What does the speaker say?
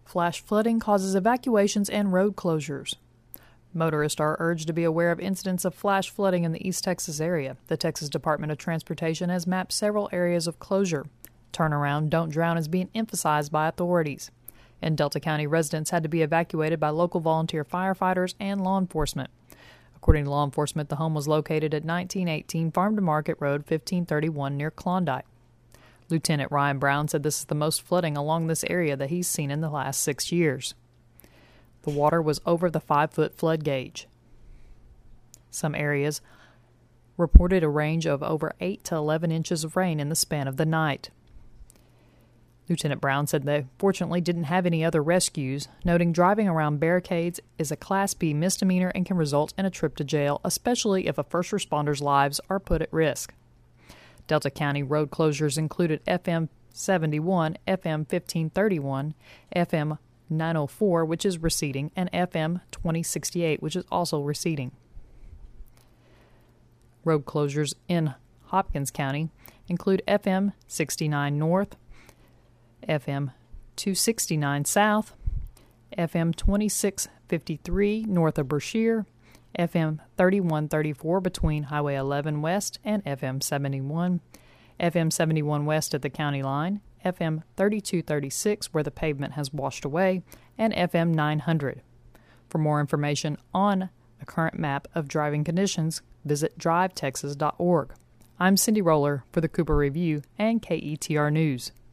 Flash flooding causes evacuations and road closures. Motorists are urged to be aware of incidents of flash flooding in the East Texas area. The Texas Department of Transportation has mapped several areas of closure. Turnaround, don't drown is being emphasized by authorities. In Delta County, residents had to be evacuated by local volunteer firefighters and law enforcement. According to law enforcement, the home was located at 1918 Farm to Market Road, 1531 near Klondike. Lieutenant Ryan Brown said this is the most flooding along this area that he's seen in the last 6 years. The water was over the 5-foot flood gauge. Some areas reported a range of over 8 to 11 inches of rain in the span of the night. Lieutenant Brown said they fortunately didn't have any other rescues, noting driving around barricades is a Class B misdemeanor and can result in a trip to jail, especially if a first responder's lives are put at risk. Delta County road closures included FM 71, FM 1531, FM 904, which is receding, and FM 2068, which is also receding. Road closures in Hopkins County include FM 69 North, FM 269 South, FM 2653 north of Brashear, FM 3134 between Highway 11 West and FM 71, FM 71 West at the county line, FM 3236 where the pavement has washed away, and FM 900. For more information on a current map of driving conditions, visit drivetexas.org. I'm Cindy Roller for the Cooper Review and KETR News.